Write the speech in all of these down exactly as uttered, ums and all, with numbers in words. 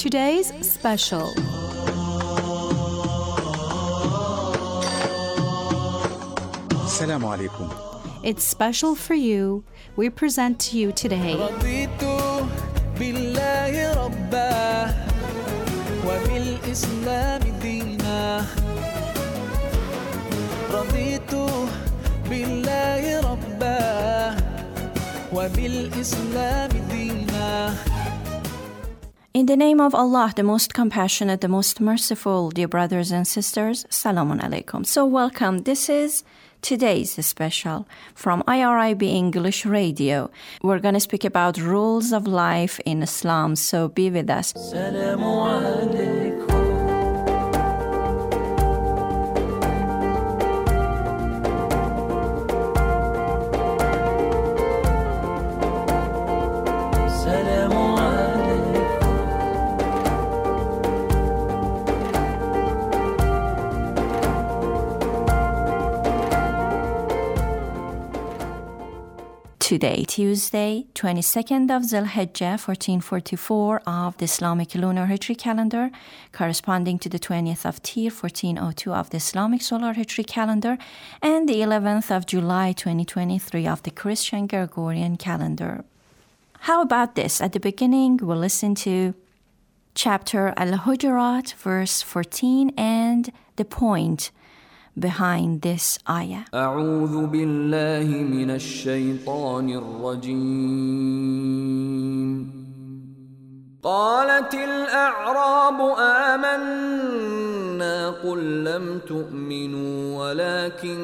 today's special. Assalamu alaikum. It's special for you. We present to you today رضيت بالله ربا وبالإسلام دينا رضيت بالله ربا وبالإسلام دينا. In the name of Allah, the most compassionate, the most merciful, dear brothers and sisters, Salamun Alaikum. So welcome. This is today's special from I R I B English Radio. We're going to speak about rules of life in Islam, so be with us. Salamu alaikum. Today, Tuesday, twenty-second of Zul-Hijjah, fourteen forty-four of the Islamic lunar Hijri calendar, corresponding to the twentieth of Tir, fourteen oh two of the Islamic solar Hijri calendar, and the eleventh of July, twenty twenty-three of the Christian Gregorian calendar. How about this? At the beginning, we'll listen to chapter Al-Hujurat, verse fourteen, and the point behind this ayah. أعوذ بالله من الشيطان الرجيم. قالت الأعراب آمنا قل لم تؤمنوا ولكن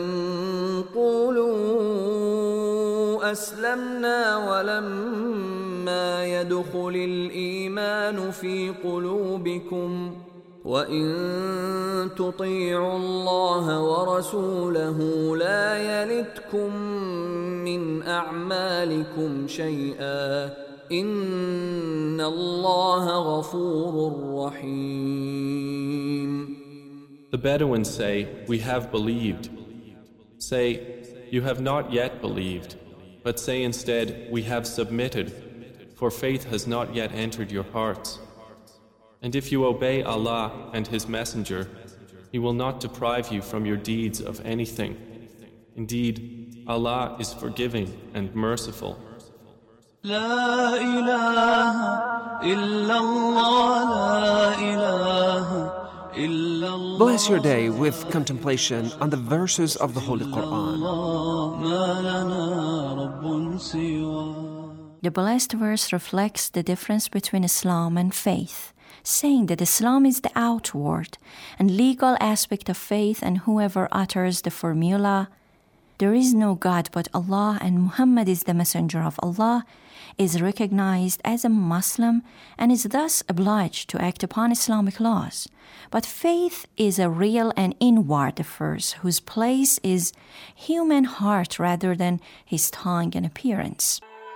قولوا أسلمنا ولما يدخل الإيمان في قلوبكم وَإِن تُطِيعُوا اللَّهَ وَرَسُولَهُ لَا يَلِتْكُم مِّنْ أَعْمَالِكُمْ شَيْئًا إِنَّ اللَّهَ غَفُورٌ رَّحِيمٌ. The Bedouins say, "We have believed." Say, "You have not yet believed," but say instead, "We have submitted," for faith has not yet entered your hearts. And if you obey Allah and His Messenger, He will not deprive you from your deeds of anything. Indeed, Allah is forgiving and merciful. لا إله إلا الله لا إله إلا الله. Bless your day with contemplation on the verses of the Holy Quran. ما لنا رب سوى. The blessed verse reflects the difference between Islam and faith, saying that Islam is the outward and legal aspect of faith, and whoever utters the formula, "There is no God but Allah and Muhammad is the messenger of Allah," is recognized as a Muslim and is thus obliged to act upon Islamic laws. But faith is a real and inward affair whose place is human heart rather than his tongue and appearance.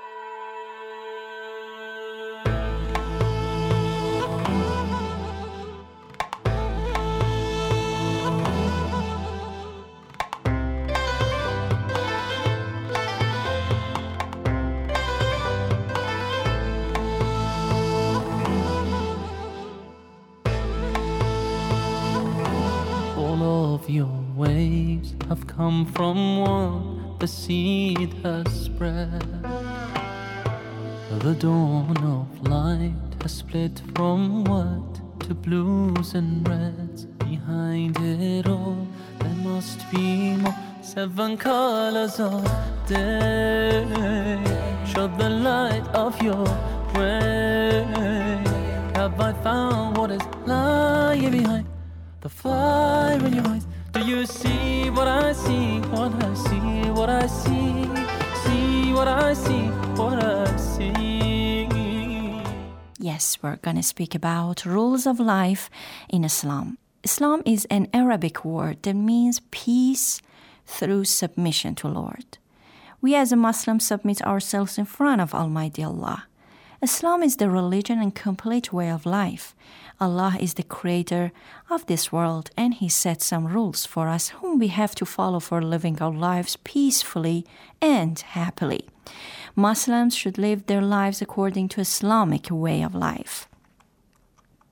Your waves have come from one, the seed has spread. The dawn of light has split from white to blues and reds. Behind it all, there must be more. Seven colors of day show the light of your way. Have I found what is lying behind the fire in your eyes? Do you see what I see? What I see, what I see. See what I see, what I see. Yes, we're going to speak about rules of life in Islam. Islam is an Arabic word that means peace through submission to Lord. We as a Muslim submit ourselves in front of Almighty Allah. Islam is the religion and complete way of life. Allah is the creator of this world, and He set some rules for us whom we have to follow for living our lives peacefully and happily. Muslims should live their lives according to Islamic way of life.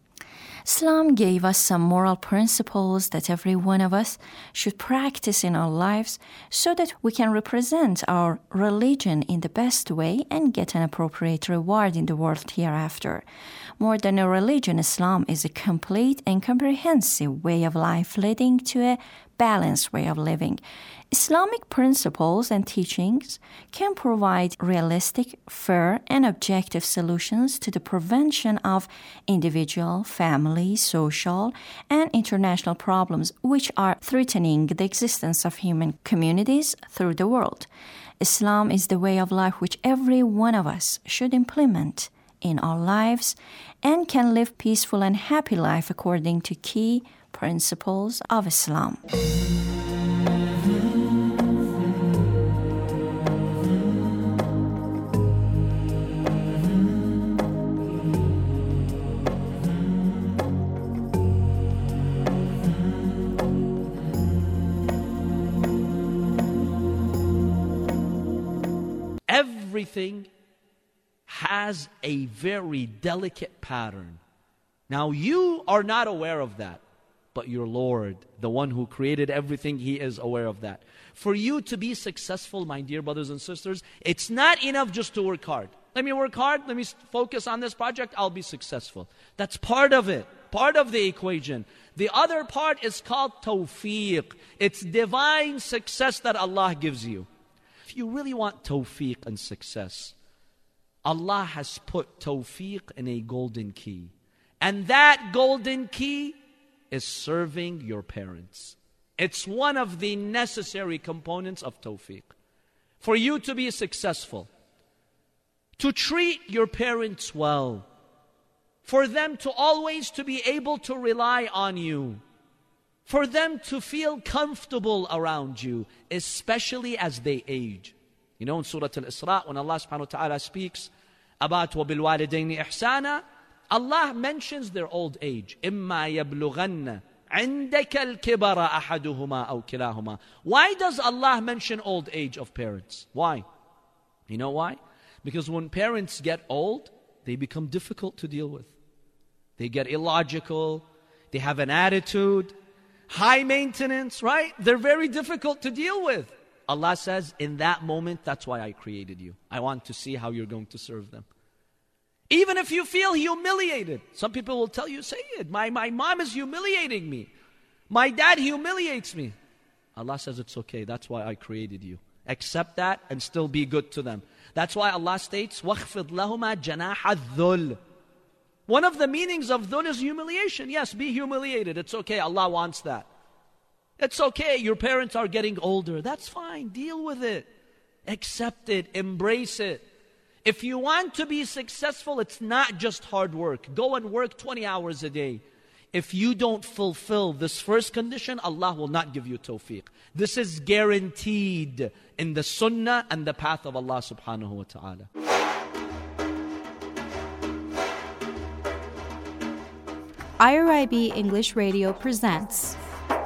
Islam gave us some moral principles that every one of us should practice in our lives so that we can represent our religion in the best way and get an appropriate reward in the world hereafter. More than a religion, Islam is a complete and comprehensive way of life leading to a balanced way of living. Islamic principles and teachings can provide realistic, fair, and objective solutions to the prevention of individual, family, social, and international problems which are threatening the existence of human communities through the world. Islam is the way of life which every one of us should implement in our lives and can live peaceful and happy life according to key principles of Islam. Everything has a very delicate pattern. Now, you are not aware of that, but your Lord, the one who created everything, He is aware of that. For you to be successful, my dear brothers and sisters, it's not enough just to work hard. Let me work hard, let me focus on this project, I'll be successful. That's part of it, part of the equation. The other part is called tawfiq. It's divine success that Allah gives you. If you really want tawfiq and success, Allah has put tawfiq in a golden key. And that golden key is serving your parents. It's one of the necessary components of tawfiq. For you to be successful, to treat your parents well, for them to always to be able to rely on you, for them to feel comfortable around you, especially as they age. You know, in Surah Al-Isra, when Allah subhanahu wa ta'ala speaks about وَبِالْوَالِدَيْنِ إِحْسَانًا, Allah mentions their old age. إِمَّا يَبْلُغَنَّ عِنْدَكَ الْكِبَرَ أَحَدُهُمَا أَوْ كِلَاهُمَا. Why does Allah mention old age of parents? Why? You know why? Because when parents get old, they become difficult to deal with. They get illogical, they have an attitude, high maintenance, right? They're very difficult to deal with. Allah says, in that moment, that's why I created you. I want to see how you're going to serve them. Even if you feel humiliated, some people will tell you, say it, my, my mom is humiliating me. My dad humiliates me. Allah says, it's okay, that's why I created you. Accept that and still be good to them. That's why Allah states, وَخْفِضْ لَهُمَا جَنَاحَ الذُّلِّ. One of the meanings of dhul is humiliation. Yes, be humiliated. It's okay. Allah wants that. It's okay. Your parents are getting older. That's fine. Deal with it. Accept it. Embrace it. If you want to be successful, it's not just hard work. Go and work twenty hours a day. If you don't fulfill this first condition, Allah will not give you tawfiq. This is guaranteed in the sunnah and the path of Allah subhanahu wa ta'ala. I R I B English Radio presents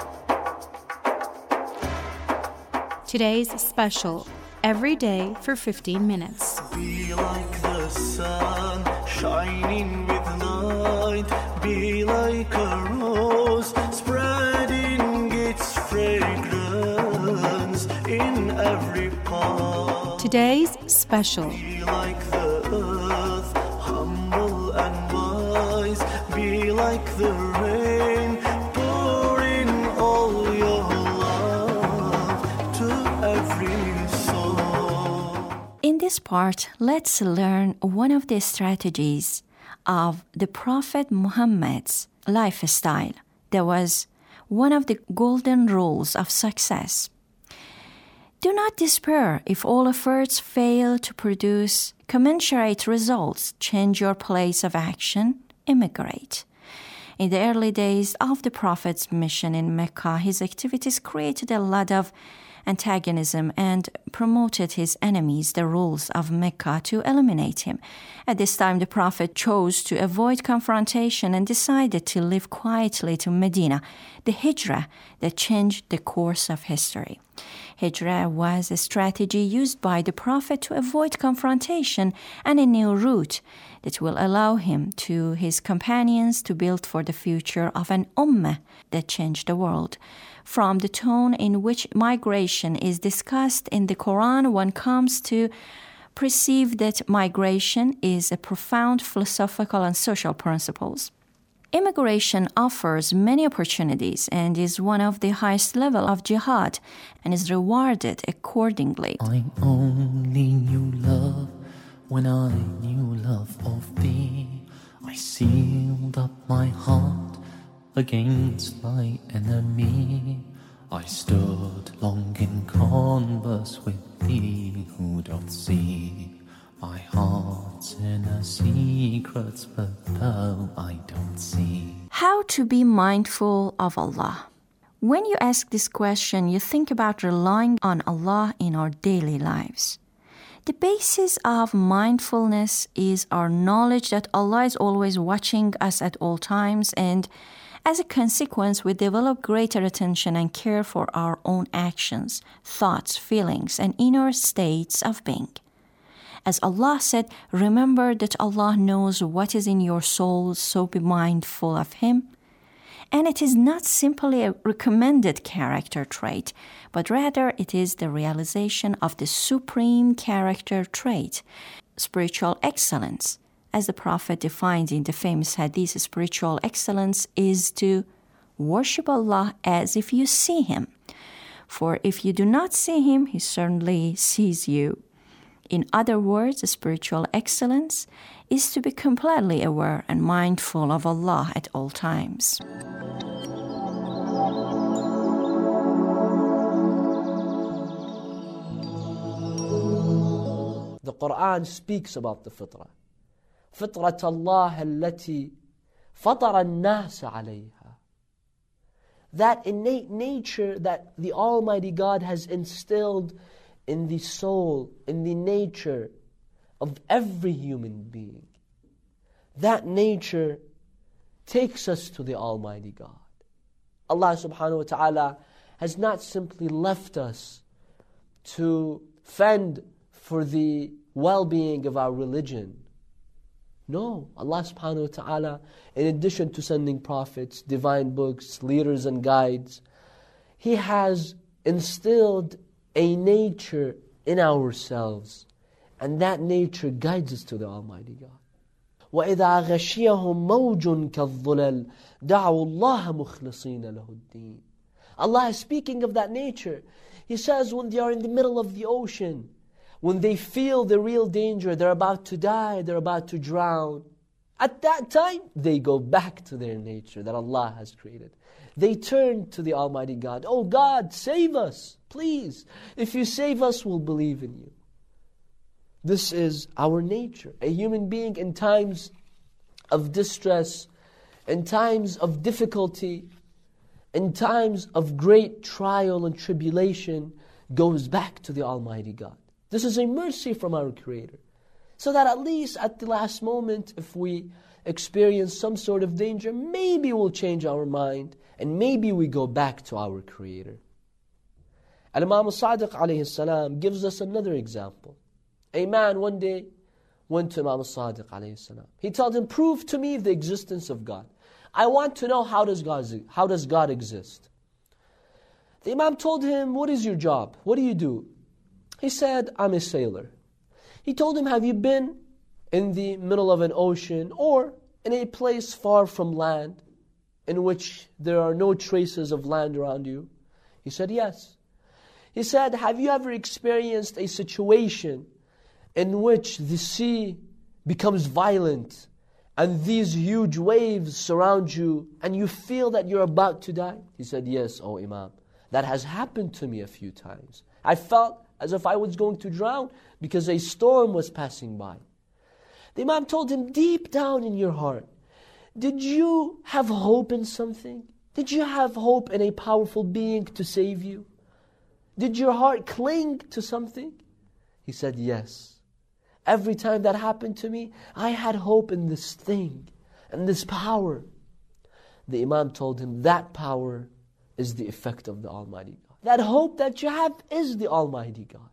today's special, Every Day for fifteen minutes. Be like the sun, shining with light. Be like a rose, spreading its fragrance in every part. Today's special. Be like the earth, humble and wise. Be like the rain, pouring all your love to every soul. In this part, let's learn one of the strategies of the Prophet Muhammad's lifestyle. That was one of the golden rules of success. Do not despair if all efforts fail to produce commensurate results. Change your place of action. Immigrate. In the early days of the Prophet's mission in Mecca, his activities created a lot of antagonism and promoted his enemies, the rulers of Mecca, to eliminate him. At this time, the Prophet chose to avoid confrontation and decided to live quietly to Medina, the hijrah that changed the course of history. Hijrah was a strategy used by the Prophet to avoid confrontation and a new route that will allow him to his companions to build for the future of an ummah that changed the world. From the tone in which migration is discussed in the Quran, one comes to perceive that migration is a profound philosophical and social principles. Immigration offers many opportunities and is one of the highest level of jihad and is rewarded accordingly. I only knew love when I knew love of thee. I sealed up my heart against my enemy. I stood long in converse with thee who doth see my heart's inner secrets, but thou I don't see. How to be mindful of Allah? When you ask this question, you think about relying on Allah in our daily lives. The basis of mindfulness is our knowledge that Allah is always watching us at all times, and as a consequence, we develop greater attention and care for our own actions, thoughts, feelings, and inner states of being. As Allah said, remember that Allah knows what is in your soul, so be mindful of Him. And it is not simply a recommended character trait, but rather it is the realization of the supreme character trait, spiritual excellence. As the Prophet defined in the famous hadith, spiritual excellence is to worship Allah as if you see Him. For if you do not see Him, He certainly sees you. In other words, spiritual excellence is to be completely aware and mindful of Allah at all times. The Quran speaks about the fitrah. فطرة الله التي فطر الناس عليها. That innate nature that the Almighty God has instilled in the soul, in the nature of every human being. That nature takes us to the Almighty God. Allah subhanahu wa ta'ala has not simply left us to fend for the well-being of our religion. No, Allah subhanahu wa ta'ala, in addition to sending prophets, divine books, leaders and guides, He has instilled a nature in ourselves, and that nature guides us to the Almighty God. وَإِذَا غَشِيَهُمْ مَوْجٌ كَالظُّلَلِ دَعَوُوا اللَّهَ مُخْلِصِينَ لَهُ الدِّينَ. Allah is speaking of that nature. He says when they are in the middle of the ocean, when they feel the real danger, they're about to die, they're about to drown, at that time, they go back to their nature that Allah has created. They turn to the Almighty God. Oh God, save us, please. If you save us, we'll believe in you. This is our nature. A human being in times of distress, in times of difficulty, in times of great trial and tribulation, goes back to the Almighty God. This is a mercy from our Creator. So that at least at the last moment, if we experience some sort of danger, maybe we'll change our mind and maybe we go back to our Creator. Al-Imam al-Sadiq alayhi salam gives us another example. A man one day went to Imam al-Sadiq alayhi salam. He told him, prove to me the existence of God. I want to know how does God, how does God exist. The Imam told him, what is your job? What do you do? He said, I'm a sailor. He told him, have you been in the middle of an ocean or in a place far from land in which there are no traces of land around you? He said, yes. He said, have you ever experienced a situation in which the sea becomes violent and these huge waves surround you and you feel that you're about to die? He said, yes, O Imam. That has happened to me a few times. I felt as if I was going to drown because a storm was passing by. The Imam told him, deep down in your heart, did you have hope in something? Did you have hope in a powerful being to save you? Did your heart cling to something? He said, yes. Every time that happened to me, I had hope in this thing and this power. The Imam told him, that power is the effect of the Almighty God. That hope that you have is the Almighty God.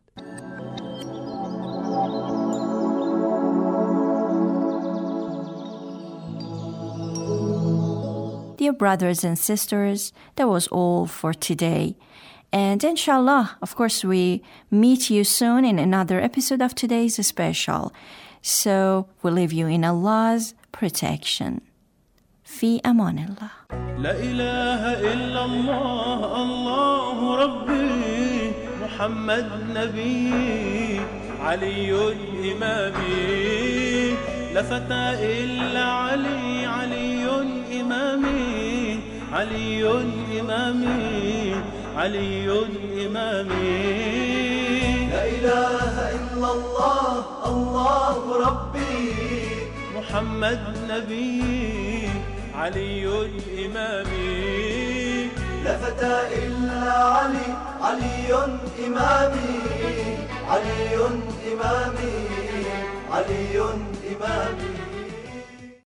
Dear brothers and sisters, that was all for today. And inshallah, of course, we meet you soon in another episode of today's special. So we leave you in Allah's protection. في أمان الله. لا إله إلا الله الله ربي محمد نبي علي إمامي لا فتى إلا علي علي إمامي علي إمامي علي إمامي لا إله إلا الله الله ربي محمد نبي علي إمامي لا فتى إلا علي علي إمامي علي إمامي علي إمامي